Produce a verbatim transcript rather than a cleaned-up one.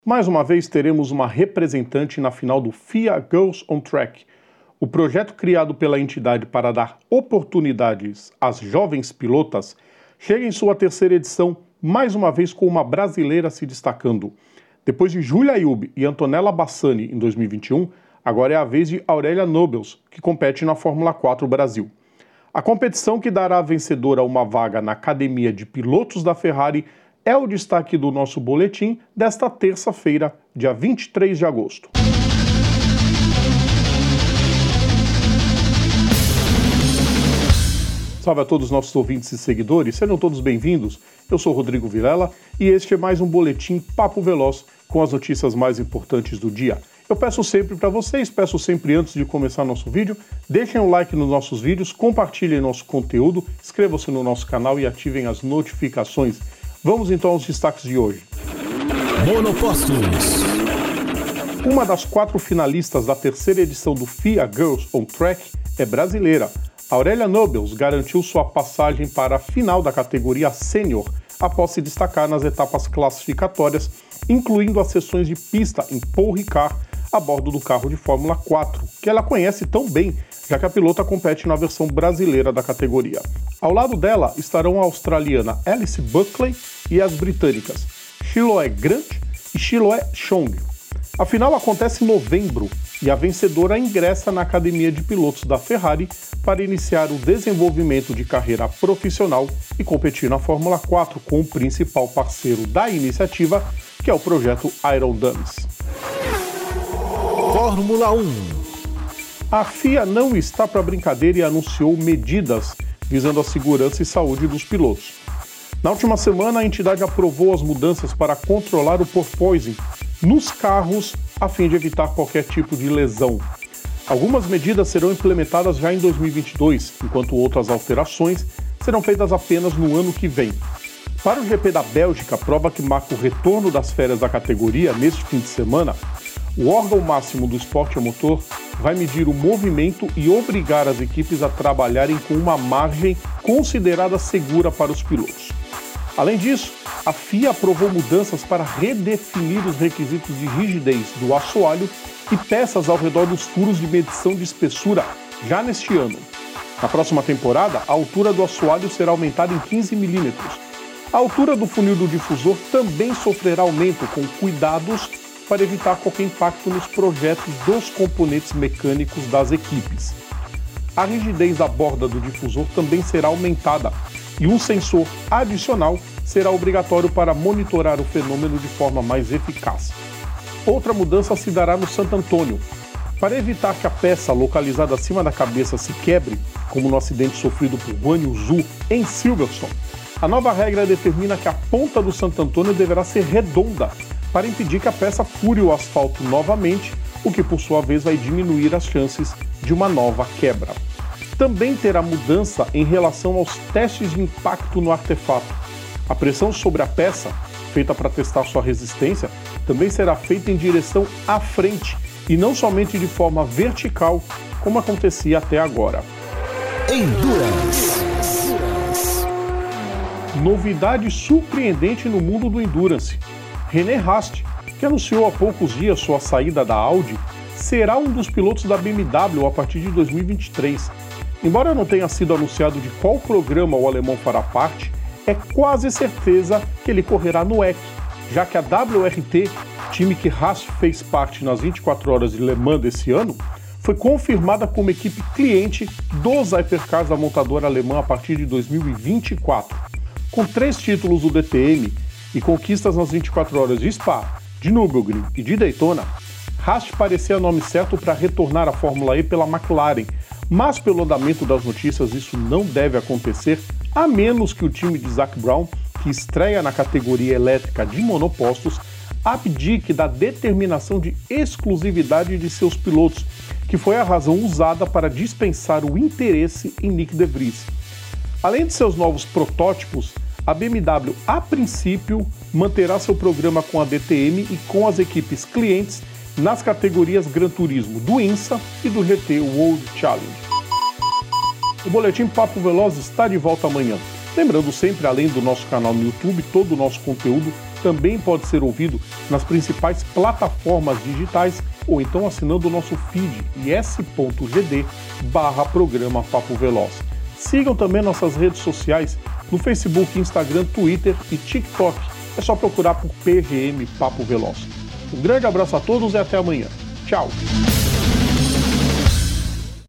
Mais uma vez teremos uma representante na final do F I A Girls on Track. O projeto criado pela entidade para dar oportunidades às jovens pilotas chega em sua terceira edição, mais uma vez com uma brasileira se destacando. Depois de Júlia Ayoub e Antonella Bassani em dois mil e vinte e um, agora é a vez de Aurélia Nobles, que compete na Fórmula quatro Brasil. A competição que dará à vencedora uma vaga na Academia de Pilotos da Ferrari é o destaque do nosso boletim desta terça-feira, dia vinte e três de agosto. Salve a todos os nossos ouvintes e seguidores, sejam todos bem-vindos. Eu sou Rodrigo Vilela e este é mais um boletim Papo Veloz com as notícias mais importantes do dia. Eu peço sempre para vocês, peço sempre antes de começar nosso vídeo, deixem um like nos nossos vídeos, compartilhem nosso conteúdo, inscrevam-se no nosso canal e ativem as notificações. Vamos então aos destaques de hoje. Monopostos. Uma das quatro finalistas da terceira edição do F I A Girls on Track é brasileira. Aurélia Nobles garantiu sua passagem para a final da categoria Sênior após se destacar nas etapas classificatórias, incluindo as sessões de pista em Paul Ricard a bordo do carro de Fórmula quatro, que ela conhece tão bem, já que a pilota compete na versão brasileira da categoria. Ao lado dela estarão a australiana Alice Buckley e as britânicas Chiloé Grant e Chiloé Chong. A final acontece em novembro e a vencedora ingressa na Academia de Pilotos da Ferrari para iniciar o desenvolvimento de carreira profissional e competir na Fórmula quatro com o principal parceiro da iniciativa, que é o projeto Iron Dummies. Fórmula um. A F I A não está para brincadeira e anunciou medidas visando a segurança e saúde dos pilotos. Na última semana, a entidade aprovou as mudanças para controlar o porpoising nos carros a fim de evitar qualquer tipo de lesão. Algumas medidas serão implementadas já em dois mil e vinte e dois, enquanto outras alterações serão feitas apenas no ano que vem. Para o G P da Bélgica, prova que marca o retorno das férias da categoria neste fim de semana, o órgão máximo do esporte a motor vai medir o movimento e obrigar as equipes a trabalharem com uma margem considerada segura para os pilotos. Além disso, a F I A aprovou mudanças para redefinir os requisitos de rigidez do assoalho e peças ao redor dos furos de medição de espessura já neste ano. Na próxima temporada, a altura do assoalho será aumentada em quinze milímetros. A altura do funil do difusor também sofrerá aumento, com cuidados para evitar qualquer impacto nos projetos dos componentes mecânicos das equipes. A rigidez da borda do difusor também será aumentada e um sensor adicional será obrigatório para monitorar o fenômeno de forma mais eficaz. Outra mudança se dará no Santo Antônio. Para evitar que a peça localizada acima da cabeça se quebre, como no acidente sofrido por Guan Yu Zhou em Silverstone, a nova regra determina que a ponta do Santo Antônio deverá ser redonda, para impedir que a peça fure o asfalto novamente, o que por sua vez vai diminuir as chances de uma nova quebra. Também terá mudança em relação aos testes de impacto no artefato. A pressão sobre a peça, feita para testar sua resistência, também será feita em direção à frente e não somente de forma vertical, como acontecia até agora. Endurance. Novidade surpreendente no mundo do Endurance. René Rast, que anunciou há poucos dias sua saída da Audi, será um dos pilotos da B M W a partir de dois mil e vinte e três. Embora não tenha sido anunciado de qual programa o alemão fará parte, é quase certeza que ele correrá no E C, já que a W R T, time que Rast fez parte nas vinte e quatro horas de Le Mans desse ano, foi confirmada como equipe cliente dos Hypercars da montadora alemã a partir de dois mil e vinte e quatro. Com três títulos do D T M e conquistas nas vinte e quatro horas de Spa, de Nürburgring e de Daytona, Rast parecia nome certo para retornar à Fórmula E pela McLaren, mas pelo andamento das notícias isso não deve acontecer, a menos que o time de Zak Brown, que estreia na categoria elétrica de monopostos, abdique da determinação de exclusividade de seus pilotos, que foi a razão usada para dispensar o interesse em Nick De Vries. Além de seus novos protótipos, a B M W, a princípio, manterá seu programa com a D T M e com as equipes clientes nas categorias Gran Turismo do INSA e do G T World Challenge. O Boletim Papo Veloz está de volta amanhã. Lembrando sempre, além do nosso canal no YouTube, todo o nosso conteúdo também pode ser ouvido nas principais plataformas digitais ou então assinando o nosso feed is.gd barra programa Papo Veloz. Sigam também nossas redes sociais no Facebook, Instagram, Twitter e TikTok. É só procurar por P G M Papo Veloz. Um grande abraço a todos e até amanhã. Tchau!